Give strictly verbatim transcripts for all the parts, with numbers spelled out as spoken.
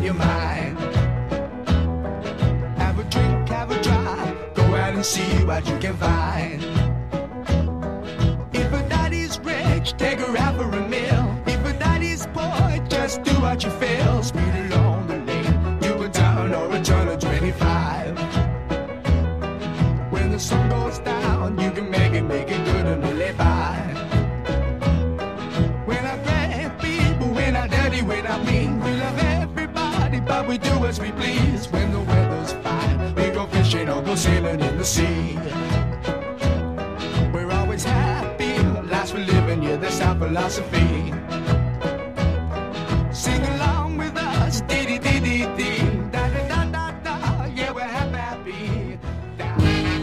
on your mind. Have a drink, have a drive, go out and see what you can find. If a daddy's rich, take her out for a meal. If a daddy's poor, just do what you feel. Speed along the lane, do a turn or a turn of twenty-five. When the sun goes down, you can make it, make it good and live by. When I grab people, when I dirty, when I mean, we love everybody, but we do as we please. When the weather's fine, we go fishing or go sailing in the sea. We're always happy, lives we're living, yeah, that's our philosophy. Sing along with us, dee dee dee dee dee, da da da da da, yeah, we're happy, happy. Da.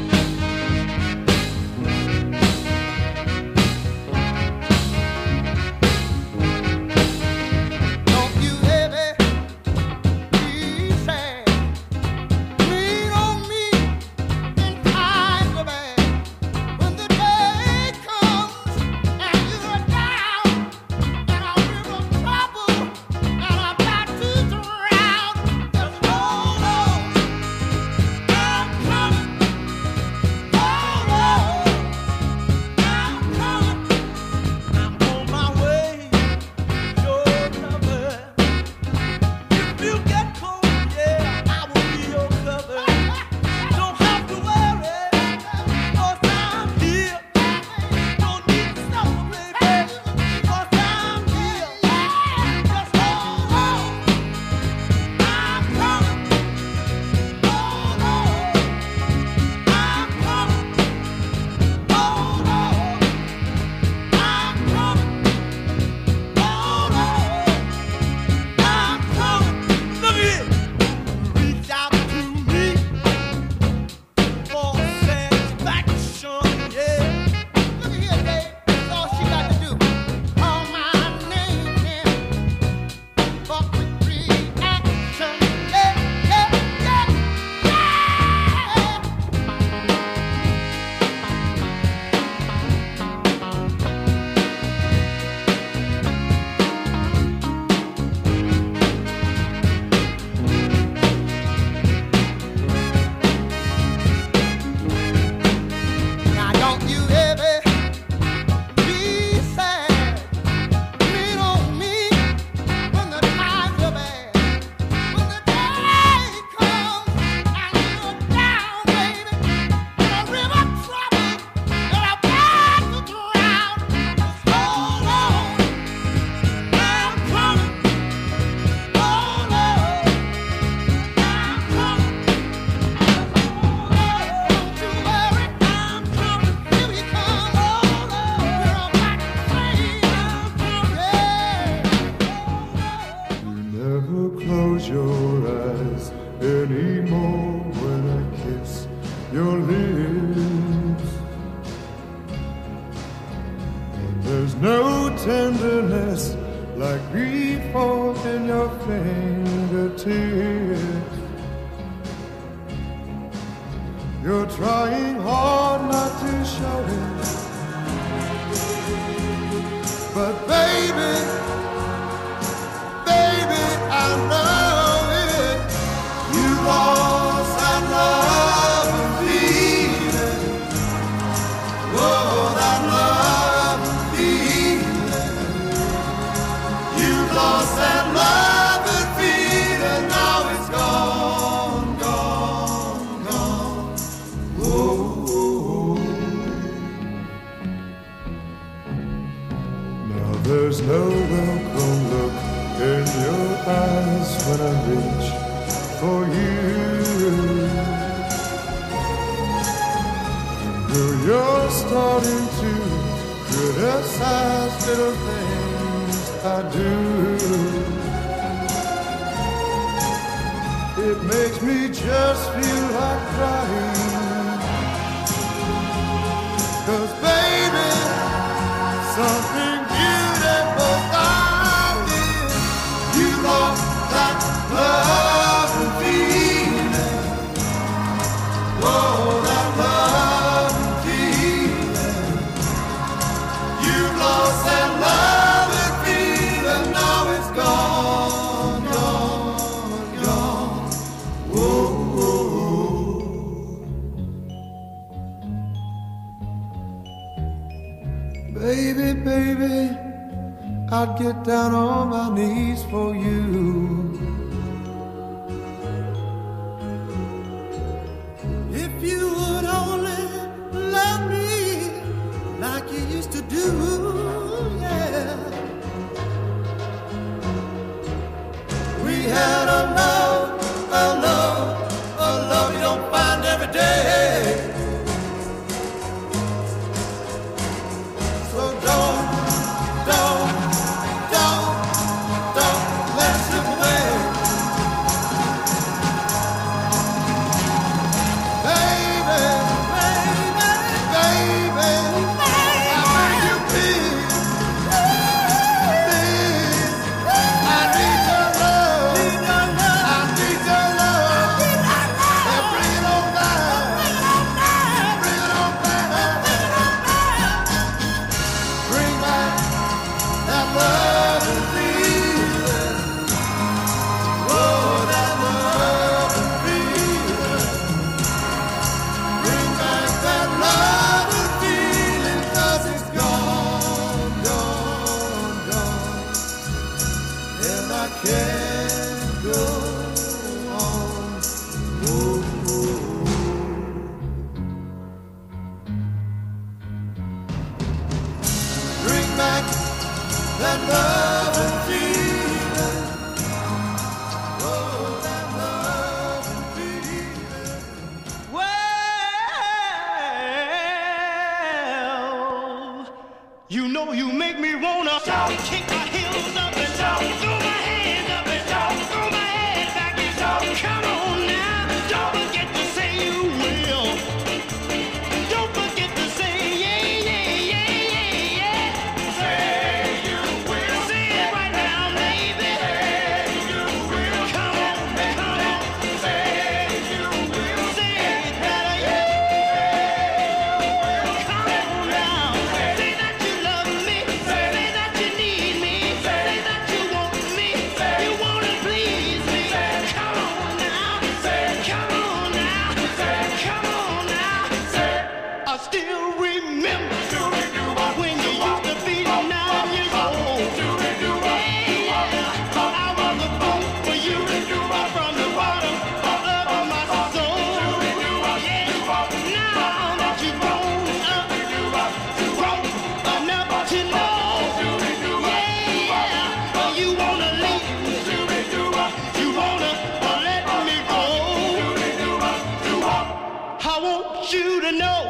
Don't you ever be sad. Lean on me in times of bad. When the day comes and you're down and I'm in trouble and I'm about to drown, just hold on, I'm coming. Hold on, I'm coming. I'm on my way. Your number. If you get cold, yeah, I will be your cover. Don't have to worry, 'cause I'm here. Don't need to suffer, baby, 'cause I'm here. Just hold on, I'm coming. Hold on, I'm coming. Hold on, I'm coming. Hold on, I'm coming. Look at it. Reach out to me for satisfaction, yeah. Look at here, babe. That's all she got to do. Call my name and for quick reaction, yeah, yeah, yeah, yeah. Now don't you ever be sad. Lean on me when the times are bad. When the day comes and you're down, baby, in a river of trouble and about to drown, just hold on, I'm coming. Hold on, I'm coming. Don't you worry, I'm coming. Here we come. Hold on, we're about to say I'm coming. You never close your eyes anymore when I kiss your lips. And there's no tenderness like grief in your fingertips. You're trying hard not to show it, but baby, baby, I know it. You lost that love and feeling. Oh, that love and feeling. You lost that love and feeling. Now it's gone, gone, gone. Oh. Now there's no welcome look in your eyes when I reach for you. Girl, you're starting to criticize little things I do. It makes me just feel like crying. 'Cause baby, something beautiful I did. You lost that love and feeling. Oh, that love and feeling. You lost that love and feeling. Now it's gone, gone, I'd get down on my knees for you. If you would only love me like you used to do, yeah. We had a love, a love, a love you don't find every day. So don't, don't, don't, don't let it slip away. Baby, baby, baby, I beg you please, please, I need your love, I need your love, and bring it on back, bring it on back, bring back that love and feeling, oh, that love and feeling. Bring back that love and feeling, 'cause it's gone, gone, gone, and I can't go on. Ooh, ooh. Bring back that love and feeling, oh, that love and feeling. Well, you know you make me wanna shout, kick my heels up and shout, throw my hands up and shout, throw my head back and shout. Come on now, don't forget to say you will. Don't forget to say yeah, yeah, yeah, yeah, yeah. Say you will. Say it right now, baby. Say you will. Come on, come on. Say you will. Say it better, yeah. Come on now. Say that you love me. Say that you need me. Say that you want me. You wanna please me. Come on now. Come on now. Come on now. I still remember when you used to be nine years old. Yeah, I was a fool for you from the bottom of my soul. Yeah, now that you've grown up, grown enough to know, yeah, you wanna leave, you wanna let me go. I want you to know.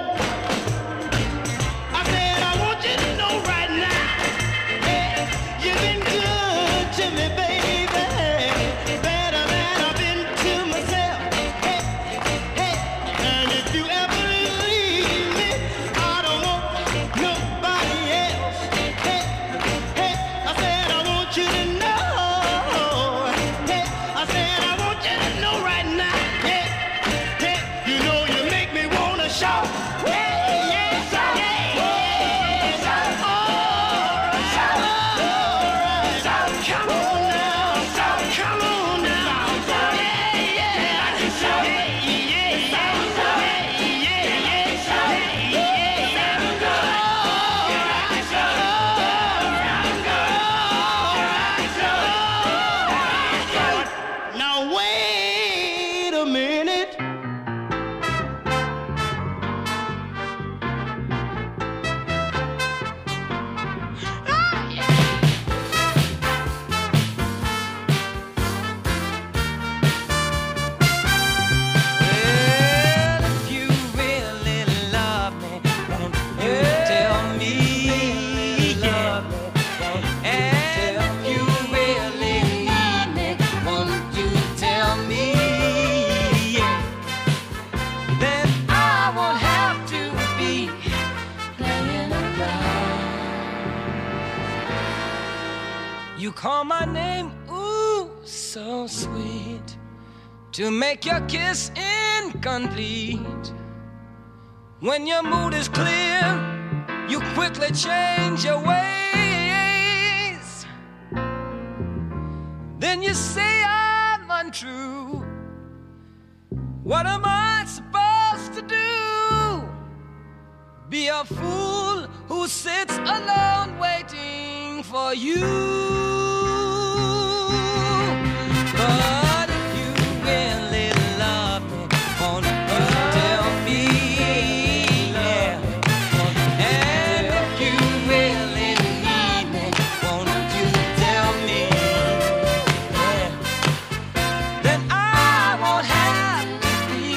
I said I want you to know right now. Yeah, you've been good to me, baby. Better than I've been to myself. Hey, hey, and if you ever leave me, I don't want nobody else. Hey, hey, I said I want you to know. Hey, I said I want you to know right now. Yeah, hey, you know you make me wanna shout. Yeah, yeah, shout. Yeah, yeah, shout. All right, shout. All right, shout. Come on now, shout. Come on now. Yeah, yeah, shout. Yeah, yeah, shout. Yeah, yeah, yeah, shout. Yeah, yeah, shout. All right, shout. All right, shout. Now wait a minute. Well, if you really love me, won't you tell me? Yeah. And if you really need me, won't you tell me? Yeah. Then I won't have to be playing around. You call my name, ooh, so sweet, to make your kiss incomplete. When your mood is clear, you quickly change your ways. Then you say I'm untrue. What am I supposed to do? Be a fool who sits alone waiting long for you. But if you really love me, won't you tell me? Yeah. And if you really need me, won't you tell me? Yeah. Then I won't have to be.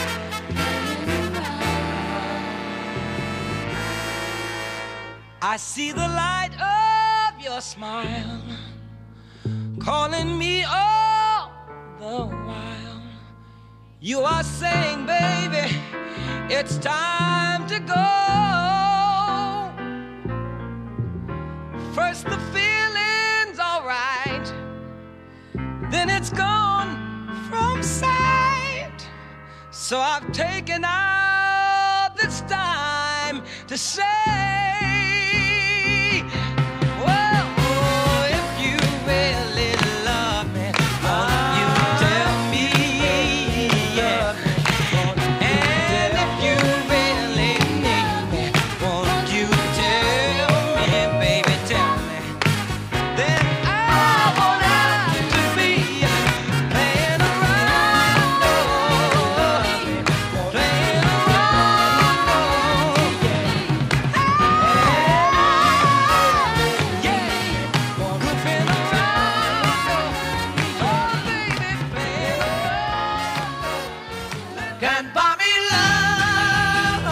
I see the light of your smile calling me all the while. You are saying, baby, it's time to go. First the feeling's alright, then it's gone from sight. So I've taken out this time to say, well, oh, if you really love me, won't you tell me? Yeah. And if you really need me, won't you tell me, baby, tell me? Then I won't have to be playing around, no, playing around, no, yeah. Yeah, goofing around, oh, baby, playing around. Can't buy me love,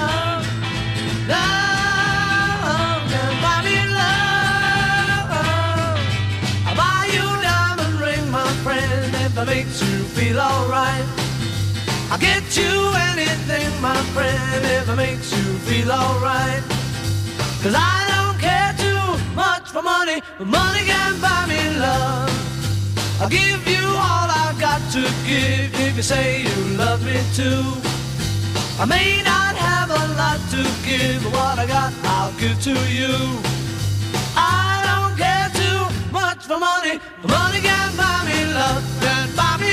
love, can't buy me love. I'll buy you a diamond ring, my friend, if that makes you feel alright. I'll get you anything, my friend, if it makes you feel alright. Cause I don't care too much for money, but money can buy me love. I'll give you all I've got to give if you say you love me too. I may not have a lot to give, but what I got I'll give to you. I don't care too much for money, but money can buy me love, can buy me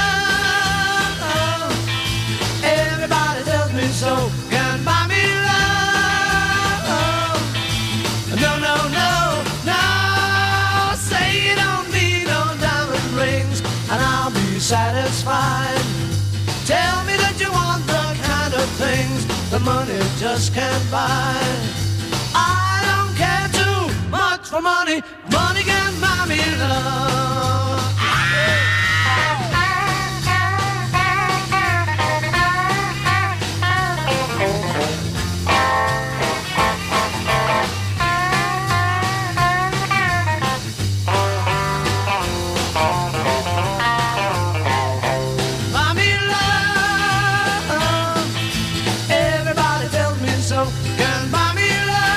love. Everybody tells me so, can buy me love. No, no, no, no, say you don't need no diamond rings, and I'll be satisfied. Tell me that you want the kind of things that money just can't buy. I don't care too much for money, money can buy me love. Buy me love. Everybody tells me so. Can buy me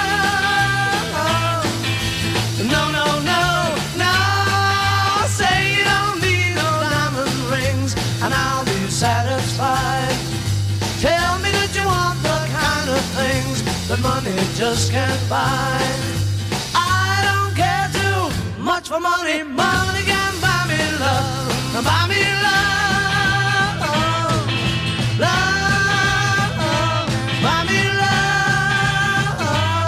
love. No, no, no, no. Say you don't need no diamond rings, and I'll be satisfied. Tell me that you want the kind of things that money just can't buy. I don't care too much for money. Money can buy me love. Buy me love, love, buy me love.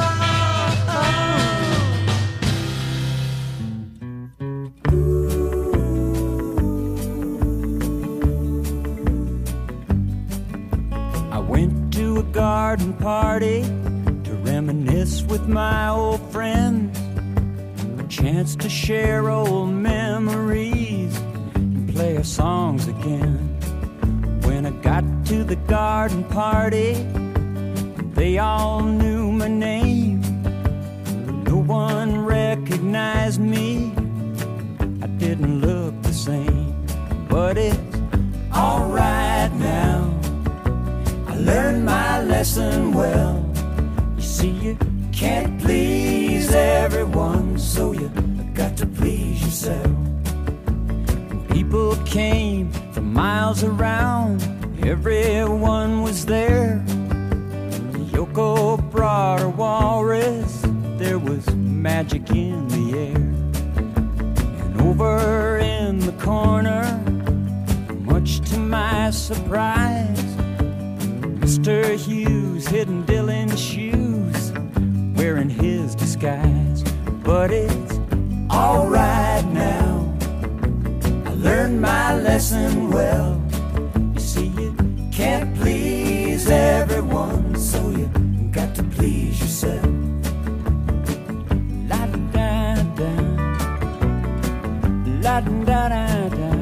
I went to a garden party to reminisce with my old friends, a chance to share old memories and play our songs again. When I got to the garden party, they all knew my name. No one recognized me. I didn't look the same, but it's alright now. I learned my lesson well. You see, you can't please everyone, so you got to please yourself. People came from miles around, everyone was there. Yoko brought her walrus, there was magic in the air. And over in the corner, much to my surprise, Mister Hughes hidden Dylan's shoes, wearing his disguise. But it's all right now. I learned my lesson well. You see, you can't please everyone, so you got to please yourself. La da da, la da da da.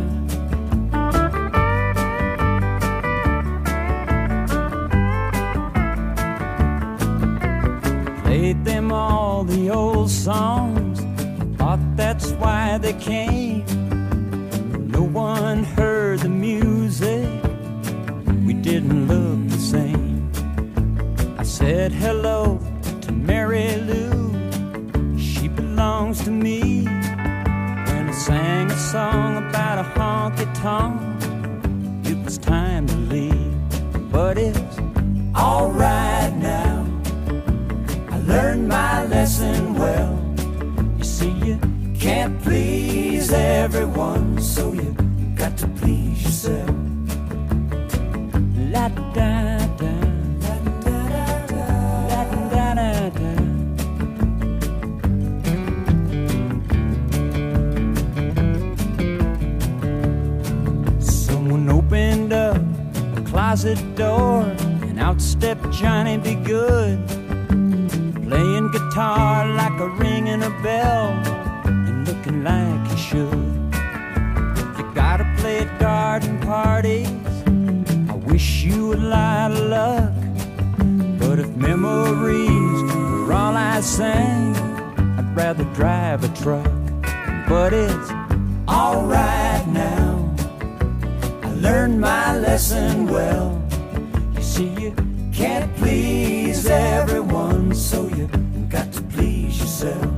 Played them all the old songs, thought that's why they came. No one heard the music, we didn't look the same. I said hello to Mary Lou, she belongs to me. When I sang a song about a honky-tonk, it was time to leave. But it's all right now, learned my lesson well. You see, you can't please everyone, so you got to please yourself. La da da, la da da, la da da da. Someone opened up a closet door, and out stepped Johnny B. Good, playing guitar like a ringing a bell, and looking like he should. If you gotta play at garden parties, I wish you a lot of luck. But if memories were all I sang, I'd rather drive a truck. But it's all right now, I learned my lesson well. You see, you can't please everyone, so you got to please yourself.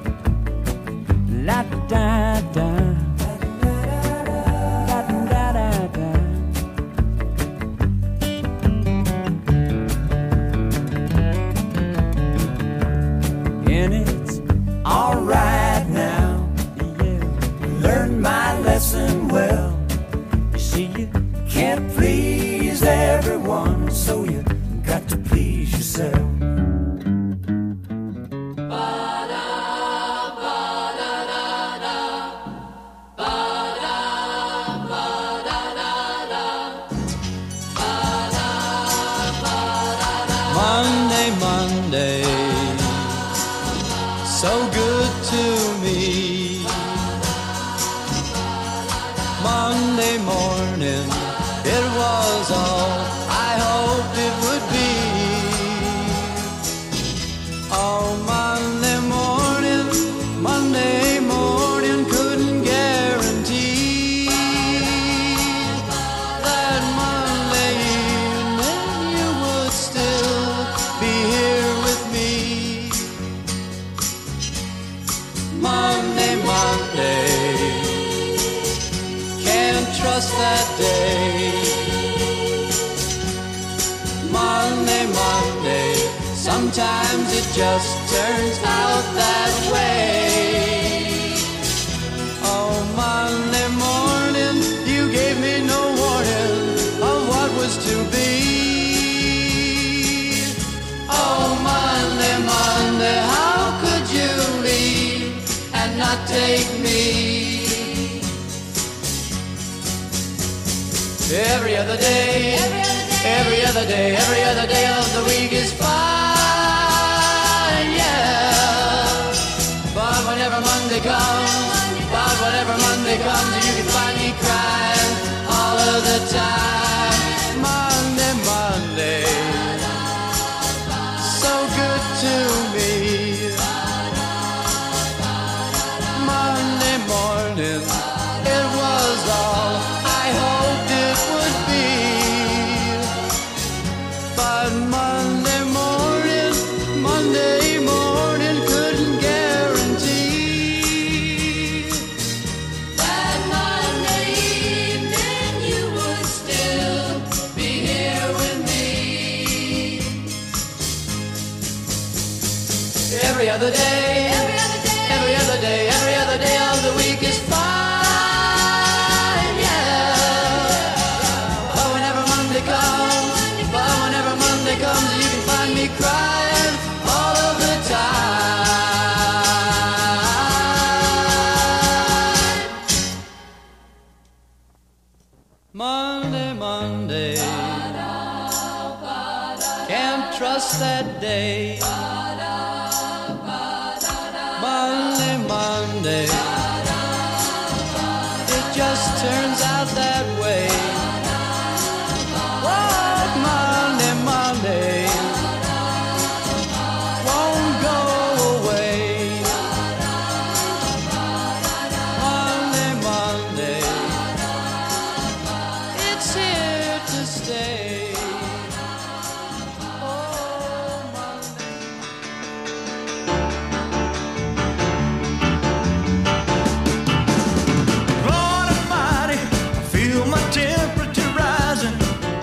La da da, la da da da. And it's all right now, yeah, learned my lesson well. You see, you can't please everyone, so you got to please yourself. Monday, Monday, so good to me. Monday morning, it was all I hoped it would be. Oh, Monday morning, Monday morning, couldn't guarantee that Monday evening you would still be here with me. Monday, Monday, can't trust that day. Monday, Monday, sometimes it just turns out that way. Oh, Monday morning, you gave me no warning of what was to be. Oh, Monday, Monday, how could you leave and not take me? Every other day, every other day, every other day of the week is fine, yeah. But whenever Monday comes, but whenever Monday comes, you can find me crying all of the time. Monday, Monday, so good to me. Monday morning, it was all I hoped it would be. But Monday morning, Monday morning, couldn't guarantee that Monday evening you would still be here with me. Every other day, every other day, every other day, every other day of the week is fine, yeah. But whenever Monday comes, but whenever Monday comes, you can find me crying all of the time. Monday, Monday, can't trust that day. Monday, Monday, it just turns out that way. Oh, Monday, Monday, won't go away. Monday, Monday, it's here to stay. Oh, Monday. Lord Almighty, I feel my temperature rising.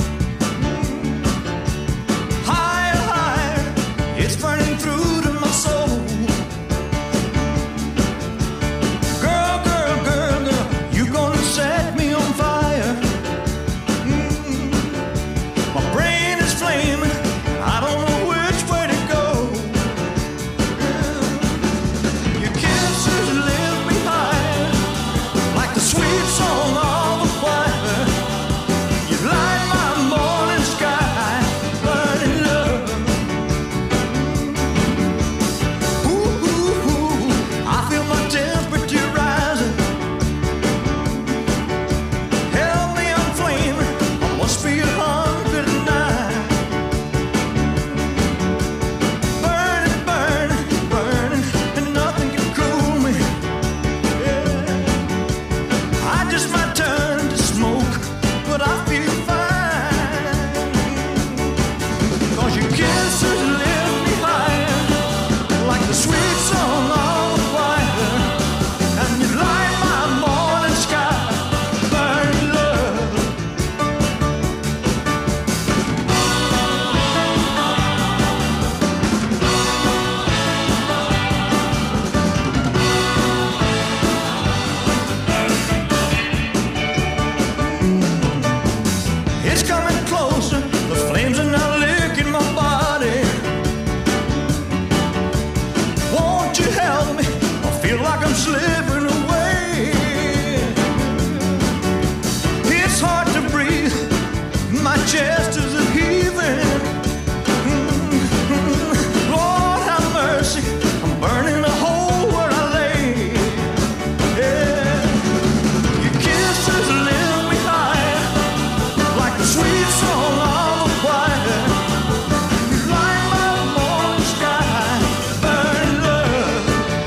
Higher, higher, it's burning through to my soul. Girl, girl, girl, girl, you gonna set me on fire. Mm. My brain is flaming, I don't know which way to go. Your kisses lift me higher, like the sweet song of the choir. You light my morning sky, burning love. Ooh, ooh, ooh, I feel my temperature rising. Help me, I'm flaming, I must be a hungry tonight. Burning, burning, burning, and nothing can cool me. Yeah. I just might turn to smoke, but I feel fine. Cause your kisses lift me higher, like the sweet song of the choir. And you light my morning sky, burning love. It's coming closer, the flames are now licking my body. Won't you help me? I feel like I'm slipping away. It's hard to breathe, my chest is a heaving. Lord have mercy, I'm burning a hole where I lay. Yeah. Your kisses lift me higher, like the sweet song of the choir. You light my morning sky, burning love,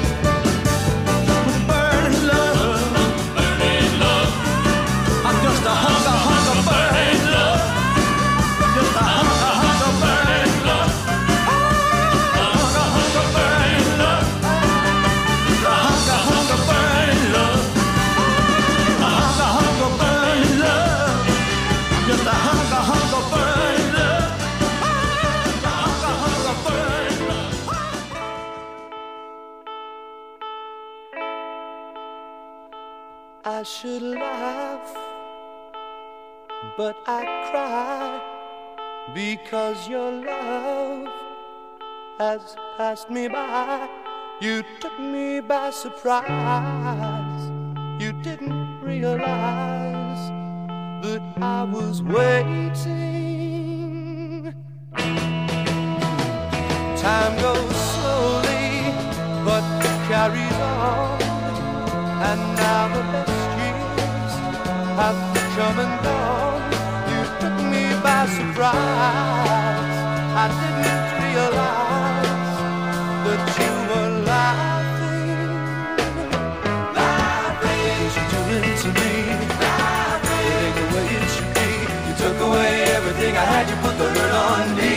burning love, burning love. I'm just a hunk of hunk of burning love, just a hunk of hunk of burning love, a hunk of hunk of burning love, a hunk of hunk of burning love, a hunk of hunk of burning love. Just a hunk, a hunk of burning love. A hunk, a hunk of burning love. I should laugh, but I cry because your love has passed me by. You took me by surprise. You didn't realize that I was waiting. Time goes slowly, but carries on. And now the best years have come and gone. You took me by surprise. I didn't realize that you were laughing. Laughing, what you doing to me? Laughing, it ain't the way it should be. You took away everything I had. You put the hurt on me.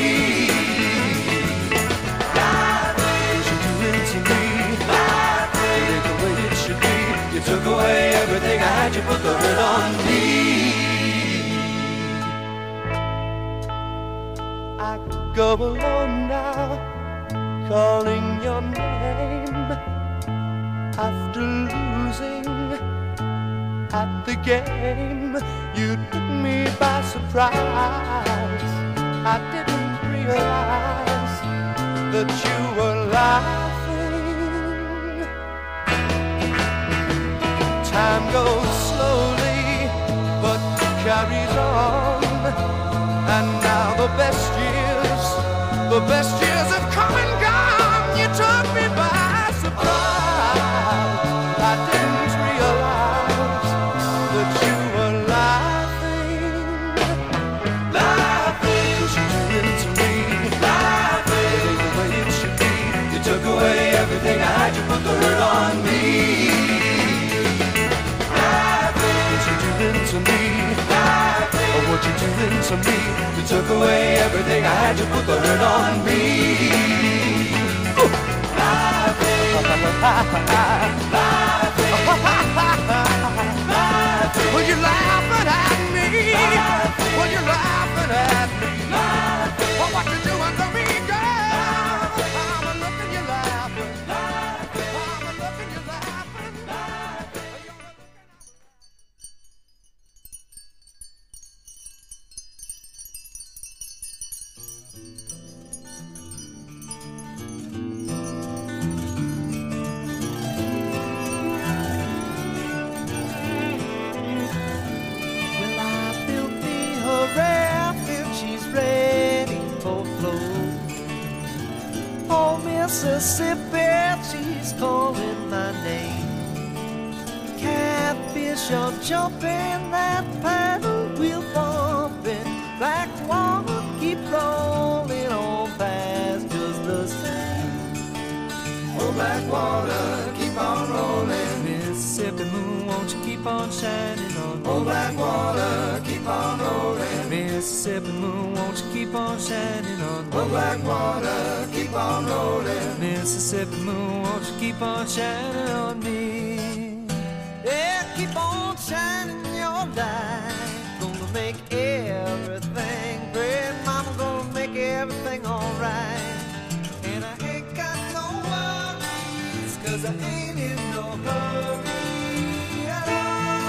Laughing, what you doing to me? Laughing, it ain't the way it should be. You took away everything I had. You put the hurt on me. I go alone now, calling your name after losing at the game. You took me by surprise. I didn't realize that you were laughing. Time goes slowly, but The best years have come and gone. You took me by surprise. I didn't realize that you were laughing, laughing. 'Cause you do it to me, laughing the way it should be. You took away everything I had. You put the hurt on me. Laughing, 'cause you do it to me, laughing. Oh, what you doing to me? You took away everything I had. You put the hurt on me. Laughing, laughing, laughing. When you're laughing at me, when you're laughing at me, oh, what you doing to me, girl? I'm a looking, you laughing, I'm a looking, you laughing. Well, I built me a raft if she's ready for flow. Oh, Mississippi, she's calling my name. Catfish are jumping, that paddle wheel bumping. Black water keep rolling on past just the same. Oh, black water, keep on rolling. Mississippi moon, won't you keep on shining on me? Oh, black water, keep on rolling. Mississippi moon, won't you keep on shining on me? Oh, black water, keep on rolling. Mississippi moon, won't you keep on shining on me? Yeah, keep on shining your light. Gonna make everything great. Mama gonna make everything alright. And I ain't got no worries, 'cause I ain't in no hurry at all.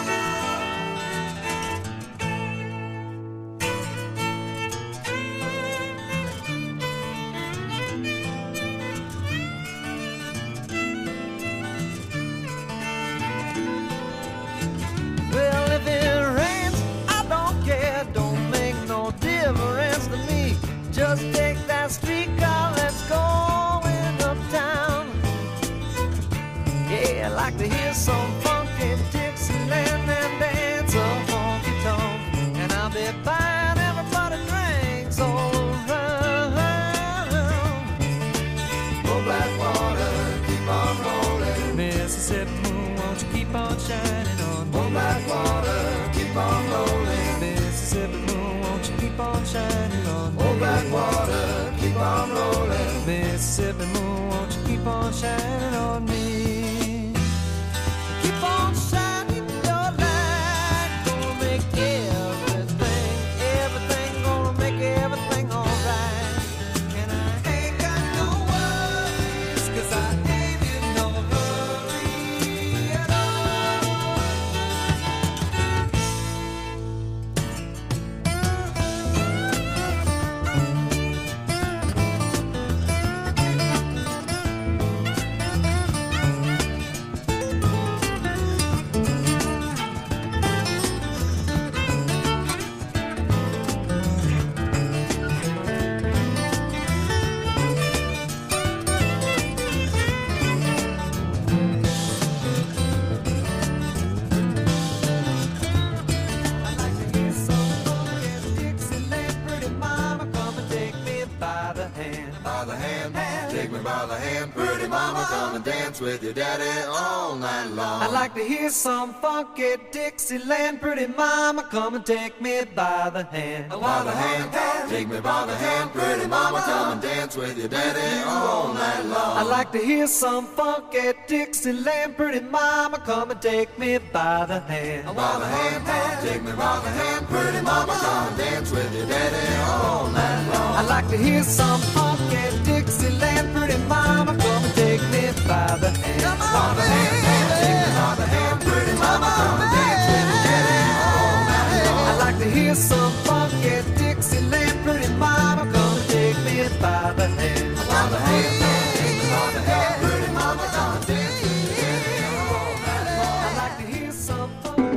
Well, if it rains, I don't care. Don't make no difference to me. Just take that streetcar, let's go in uptown. Yeah, I like to hear some funky Dixieland and dance a honky tonk. And I'll be buying everybody drinks all around. Oh, black water, keep on rolling. Mississippi moon, won't you keep on shining on me? Oh, black water, keep on rolling. Mississippi moon, won't you keep on shining on me? Oh, black water, keep on rolling. Mississippi moon, won't you keep on shining on me? Keep on shining your light. Gonna make everything, everything, gonna make everything alright. And I ain't got no worries, 'cause I ain't in no hurry at all. With your daddy all night long. I'd like to hear some funky Dixieland. Pretty mama, come and take me by the hand. By the hand, take me by the hand. Pretty mama, come and dance with your daddy all night long. I'd like to hear some funky Dixieland. Pretty mama, come and take me by the hand. By the hand, take me by the hand. Pretty mama, come and dance with your daddy all night long. I'd like to hear some funky Dixieland. Pretty mama, come and take me by the hand. By the hand, take me by the hand. Pretty mama, come and dance with your daddy all night long. I'd like to hear some funky Dixieland. Pretty mama, come and take me by the hand. By the hand, take me by the hand. Pretty mama, come and dance with your daddy all night long. I'd like to hear some funky.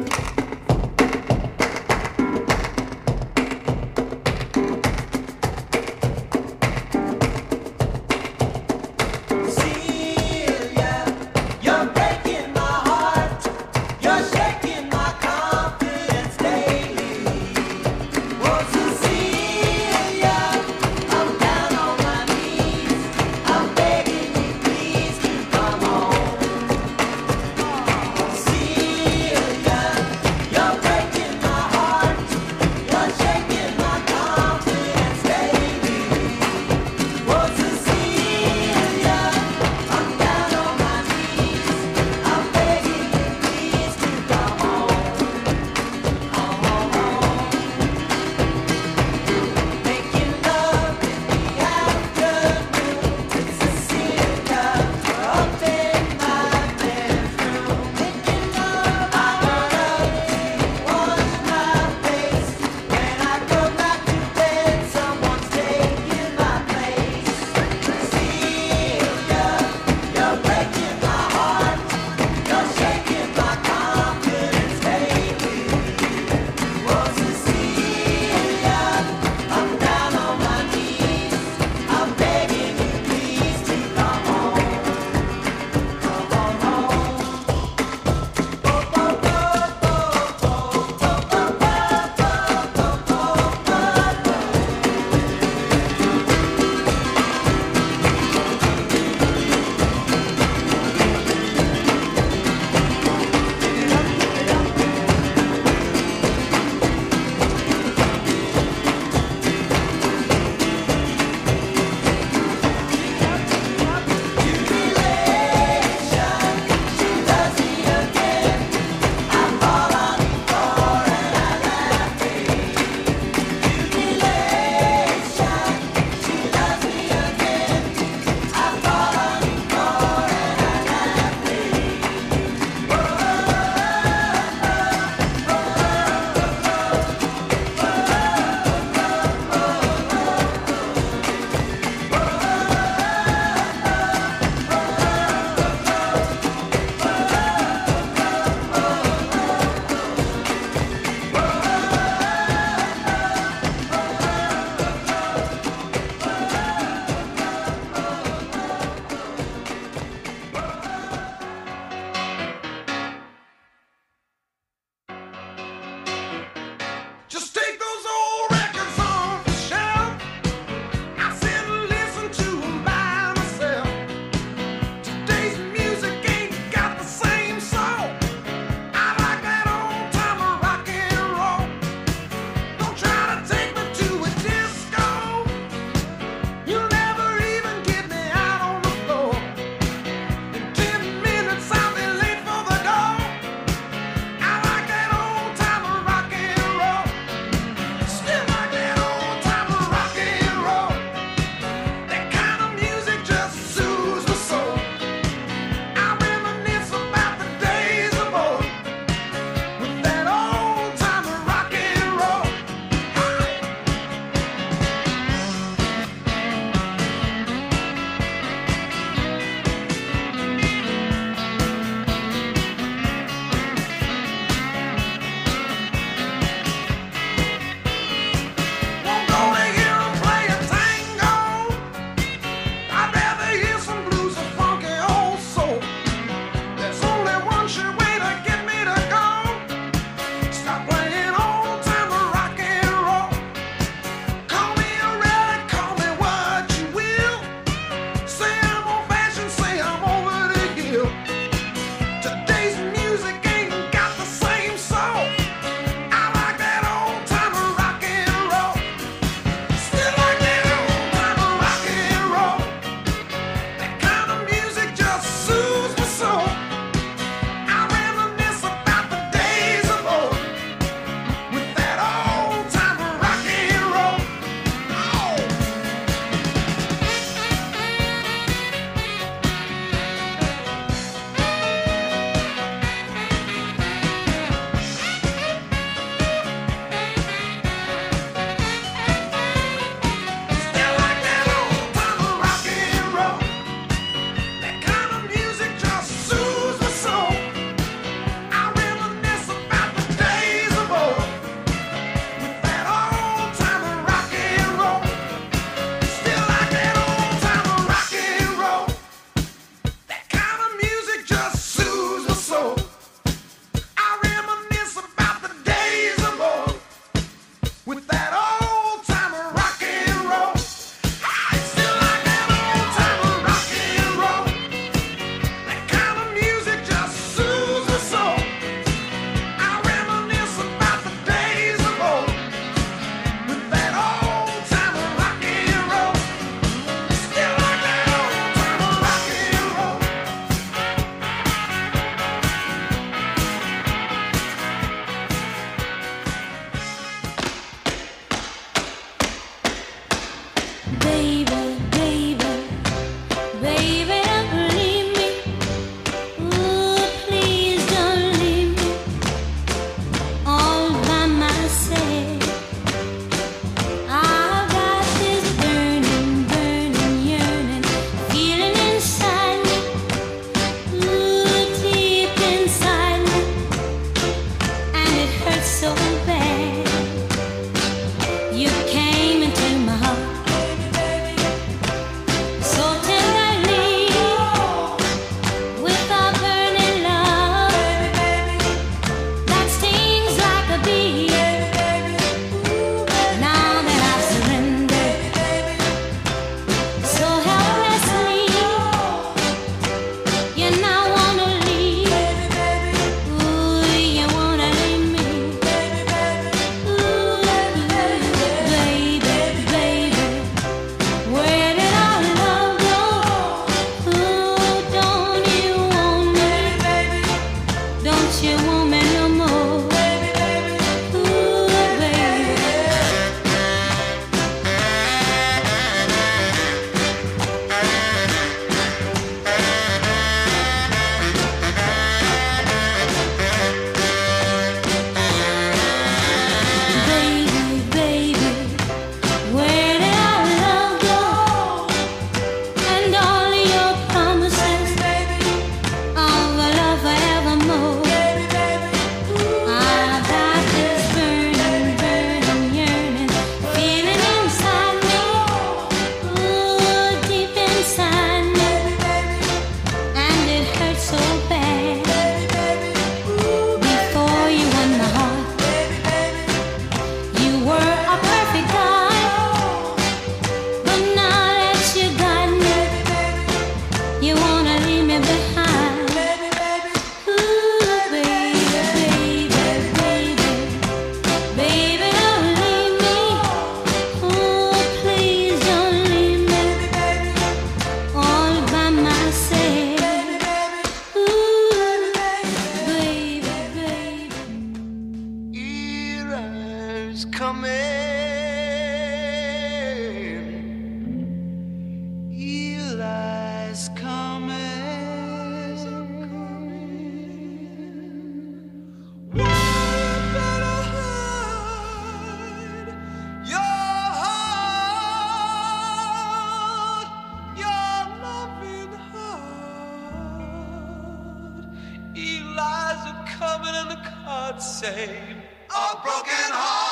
is coming. Eli's coming. You better hide your heart, your loving heart. Eli's a coming and the cards say a broken heart.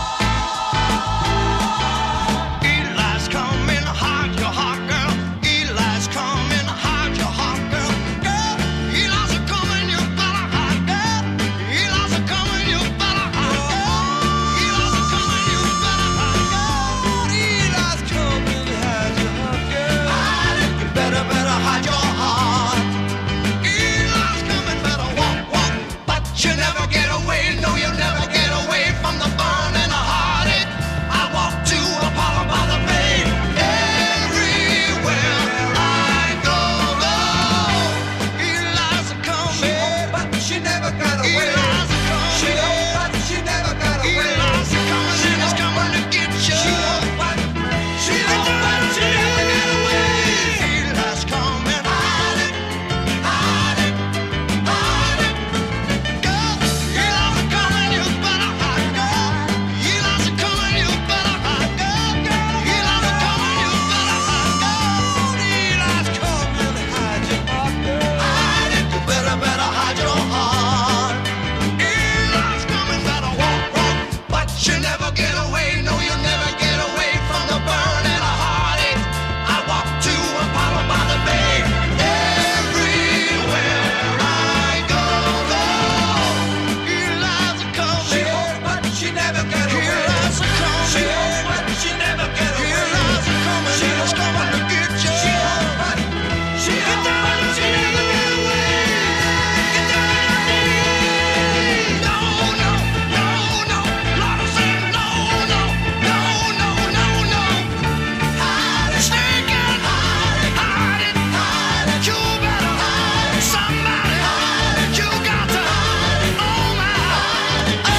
Eli's coming, hide your heart, girl. Eli's coming, hide your heart, girl. Girl, Eli's a coming, you better hide, girl. Eli's a coming, you better hide, girl. Eli's a coming, you better hide, girl. Eli's coming, hide your heart, girl. Hide it, you better, better hide your heart. Eli's coming, better walk, walk, but you never get away. No, you never get away from the burn and the heartache. I walk to Apollo by the bay. Everywhere I go, go. Eli's a coming, but she never got away. Eli's a coming, she knows, but she never got away. Eli's a coming, she is coming to get you. She knows, but she knows, but she never got away. Eli's coming, hide it, hide it, hide it. Girl, Eli's a coming, you better hide, girl. Eli's a coming, you better hide, girl. Eli's a coming, you better hide, girl. Eli's coming, hide your heart, girl. Hide it, you better, better hide your heart. Eli's coming, better walk, walk, but you never get away. No, you never get away from the burn and the heartache. I walk to Apollo by the bay. Everywhere I go, go. Eli's a coming, she knows, but she never get away. Eli's a coming, she knows, but she never get away. Eli's a coming, she is coming to get you. She knows, but she knows, but she never get away. Get down on your knees. No, no, no, no. Lord, I say no, no, no, no, no, no. Hide it, sneak it, hide it, hide it, hide it. You better hide it. Somebody hide it. You got to hide it. Oh my, oh.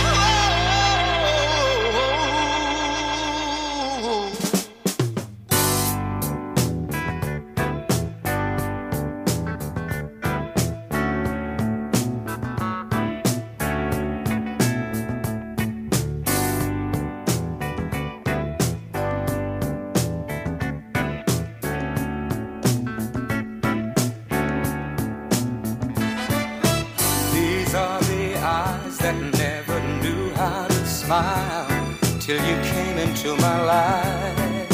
These are the eyes that never knew how to smile till you came into my life.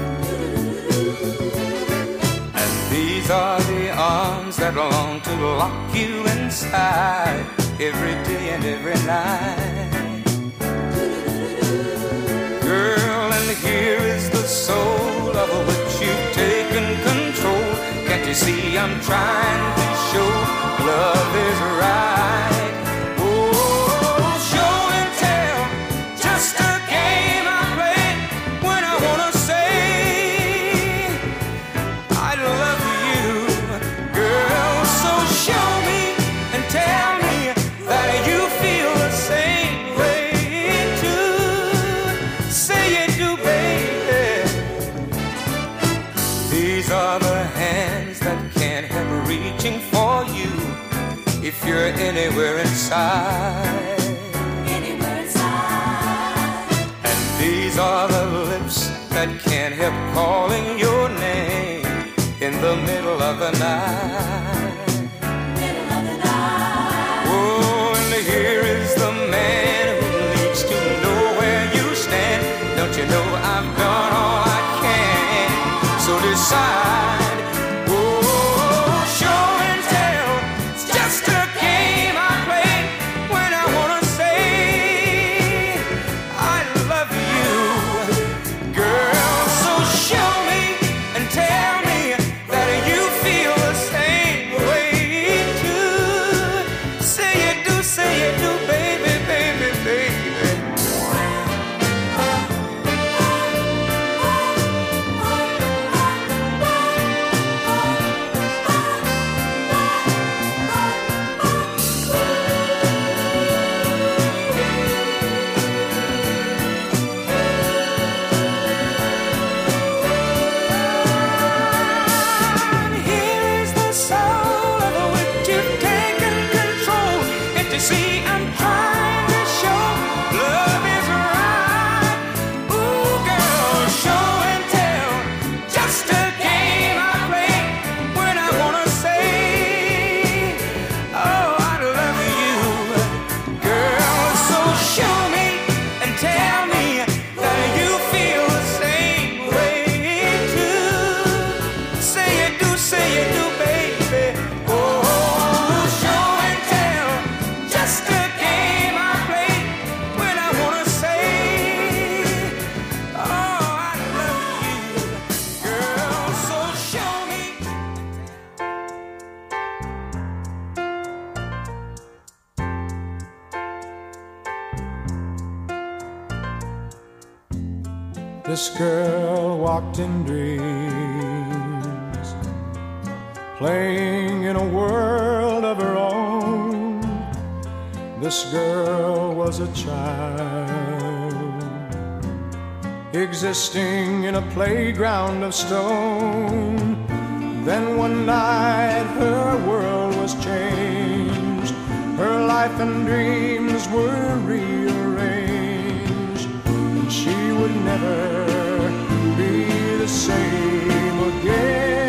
And these are the arms that long to lock you inside every day and every night. Girl, and here is the soul of which you've taken control. Can't you see I'm trying to show love is right? Oh, show and tell, just a game I play when I wanna say I love you, girl. So show me and tell me that you feel the same way too. Say you do, baby. These are the hands that can't help reaching for you if you're anywhere inside. Anywhere inside. And these are the lips that can't help calling your name in the middle of the night. Middle of the night. Oh, and here is the man who needs to know where you stand. Don't you know I've done all I can? So decide. Oh, show and tell. It's just a game I play when I wanna say I love you, girl. So show me This girl walked in dreams, playing in a world of her own. This girl was a child, existing in a playground of stone. Then one night her world was changed, her life and dreams were rearranged, and she would never be the same again.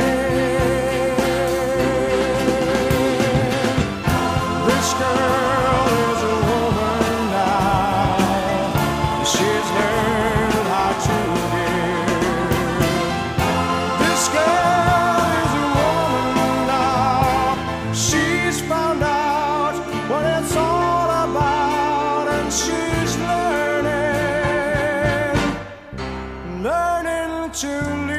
This girl is a woman now, she's learned how to give. This girl is a woman now, she's found out what it's all about, and she's learning, learning to live.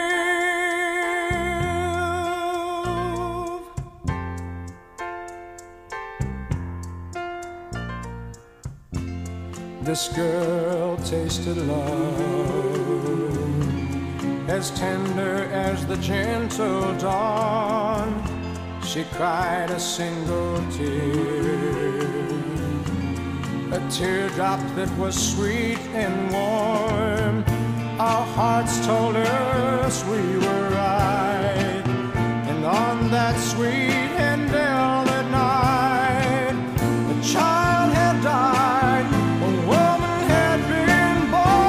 This girl tasted love, as tender as the gentle dawn. She cried a single tear, a teardrop that was sweet and warm. Our hearts told us we were right, and on that sweet and velvet night, a child had died, a woman had been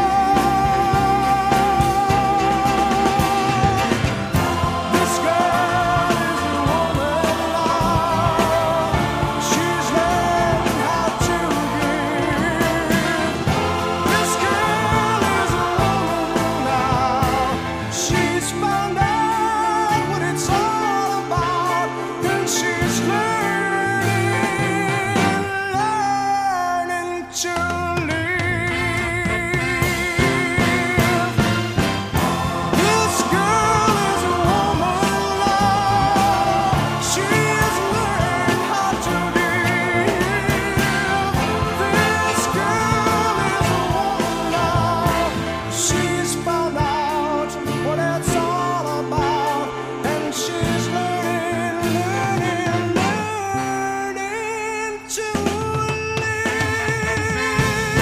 born. This girl is a woman now, she's learned how to give. This girl is a woman now, she's found out what it's all about, and she's learning, learning to live. This girl is a woman now, she's learned how to live. This girl is a woman now, she's found out what it's all about, and she's learning, learning, learning to live.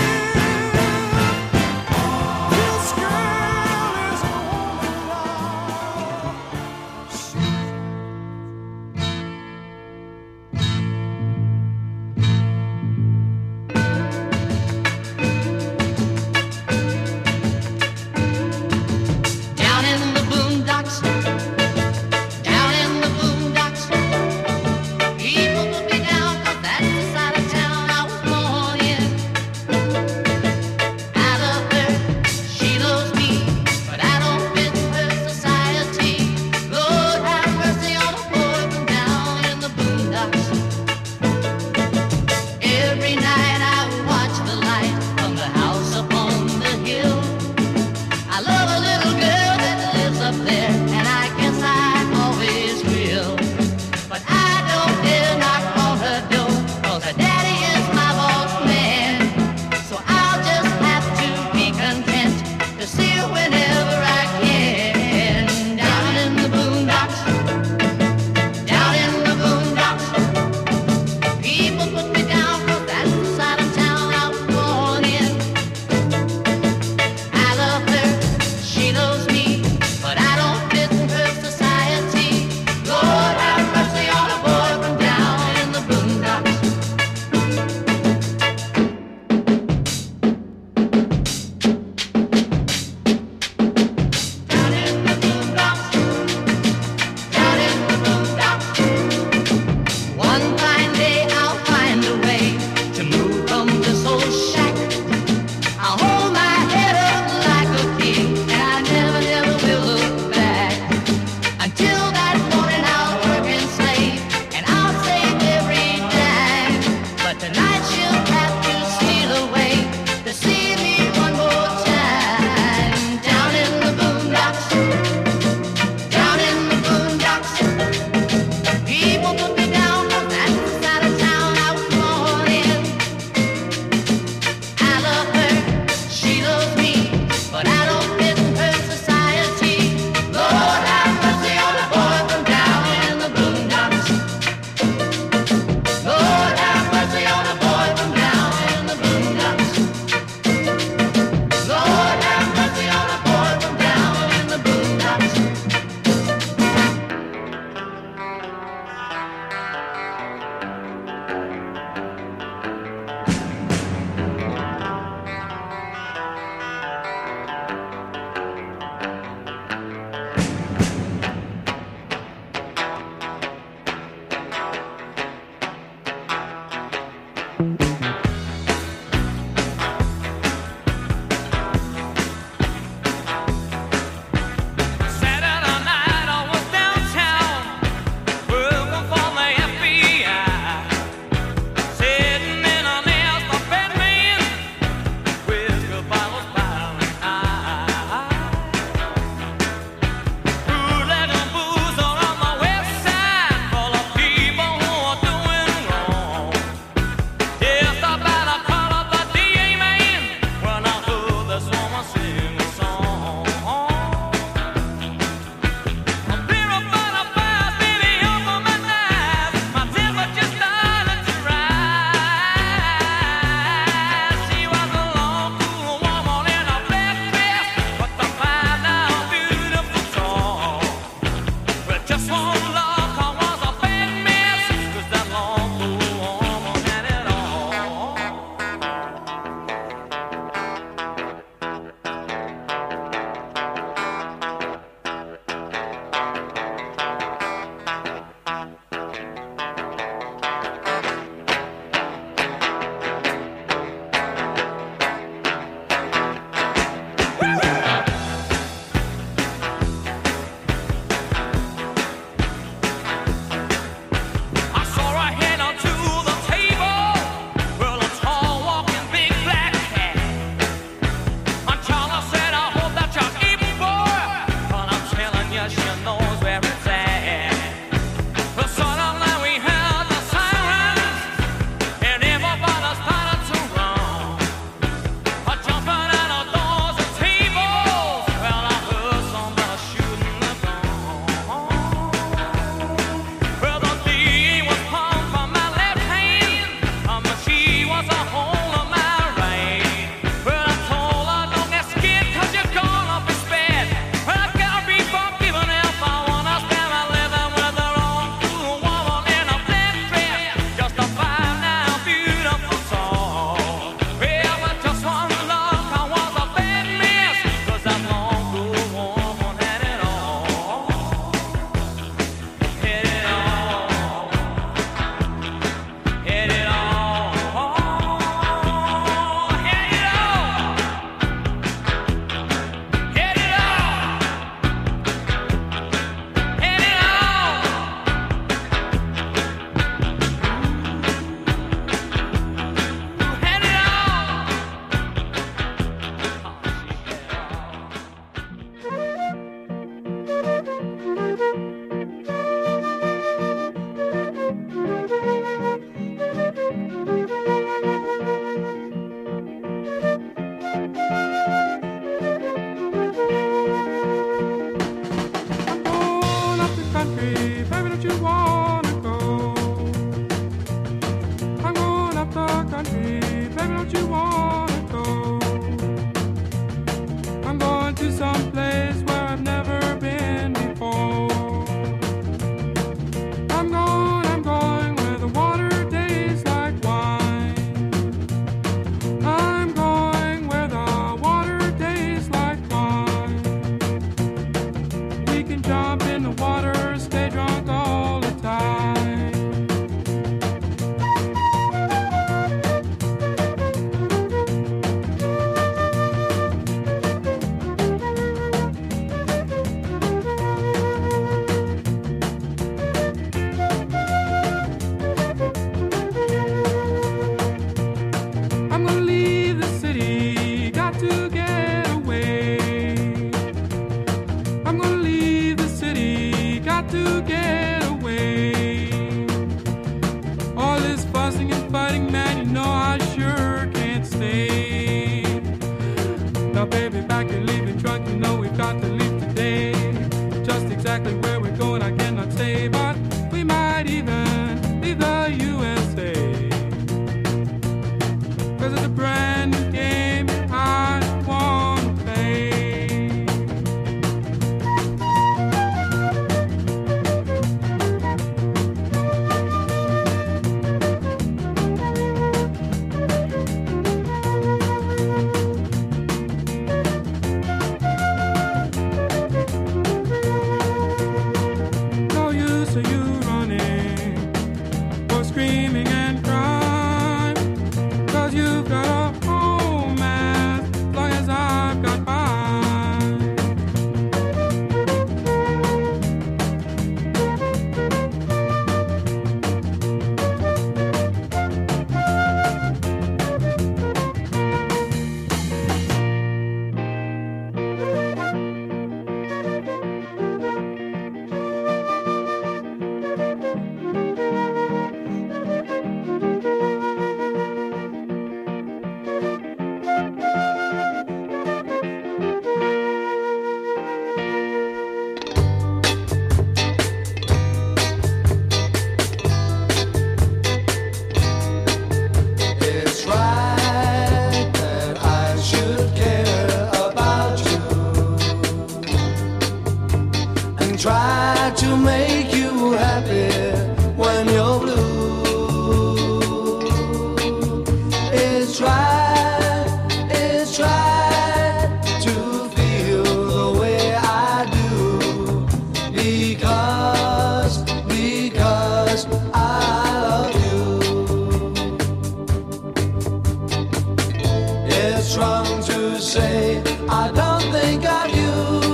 it's wrong to say I don't think of you.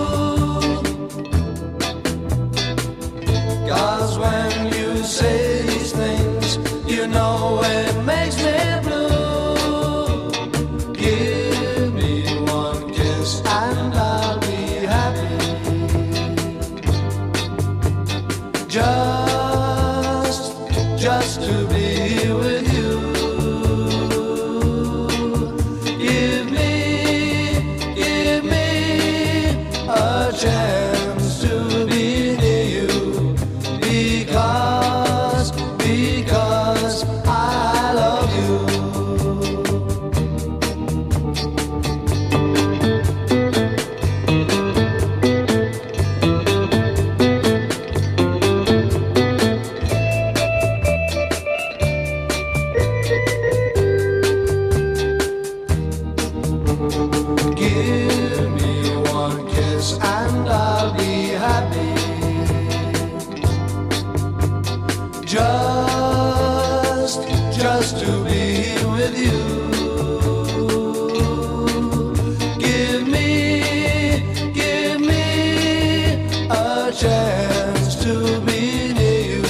'Cause when you say these things, you know it makes me blue. Give me one kiss and I'll be happy. Just, just to be with you. Give me, give me a chance to be near you. Because, because I love you. Give me one kiss and I'll be happy. Just, just to be with you. Give me, give me a chance to be near you.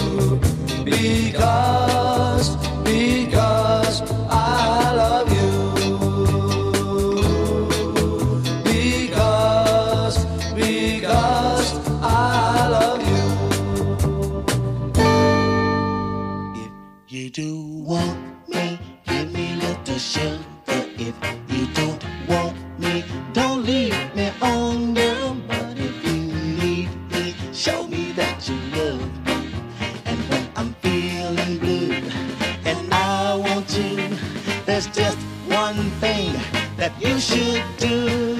Because, because I love you. Because, because I love you. You do want me, give me little sugar. If you don't want me, don't leave me on, girl. But if you need me, show me that you love me. And when I'm feeling blue and I want you, there's just one thing that you should do.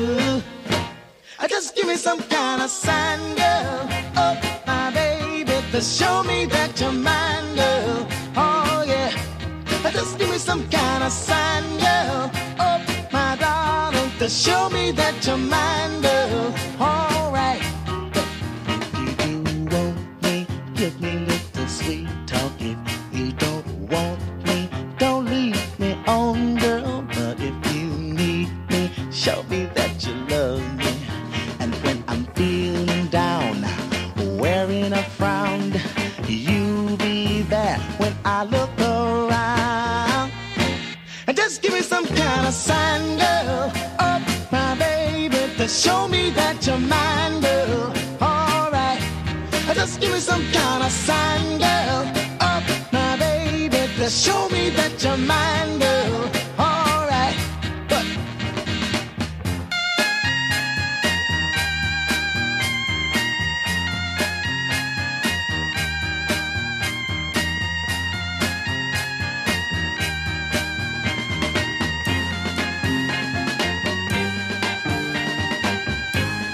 Just give me some kind of sign, girl. Oh, my baby, to show me that you're mine, girl. Oh, yeah. Just give me some kind of sign, girl. Oh, my darling, to show me that you're mine, girl. All right. If you do want me, give me little sweet talk. If you don't want me, don't leave me on, girl. But if you need me, show me that you love me. And when I'm feeling down, wearing a frown, you be there when I look around. And just give me some kind of sign, girl. Oh, my baby, to show me that you're mine, girl. All right. Just give me some kind of sign, girl. Oh, my baby, to show me that you're mine, girl.